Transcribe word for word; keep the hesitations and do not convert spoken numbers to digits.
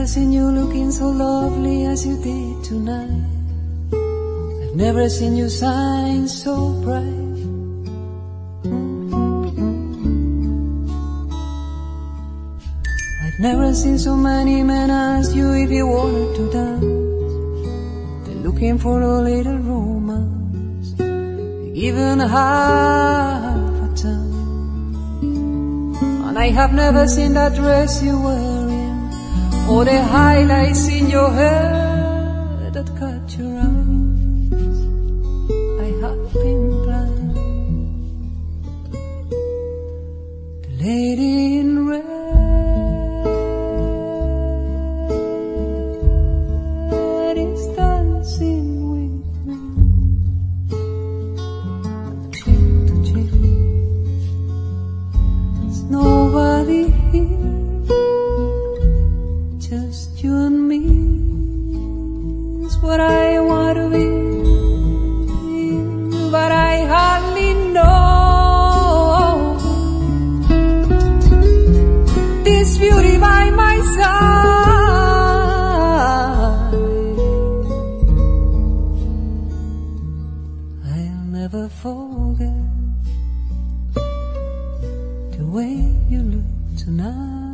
seen you looking so lovely as you did tonight. I've never seen you shine so bright. Mm-hmm. I've never seen so many men ask you if you wanted to dance. They're looking for a little romance, even half a time. And I have never seen that dress you're wearing, or the highlights in your hair that caught your eyes. I have been blind. The lady in red is dancing with me, cheek to cheek. There's nobody here, just you and me. It's what I want to be, but I hardly know this beauty by my side. I'll never forget the way you look tonight.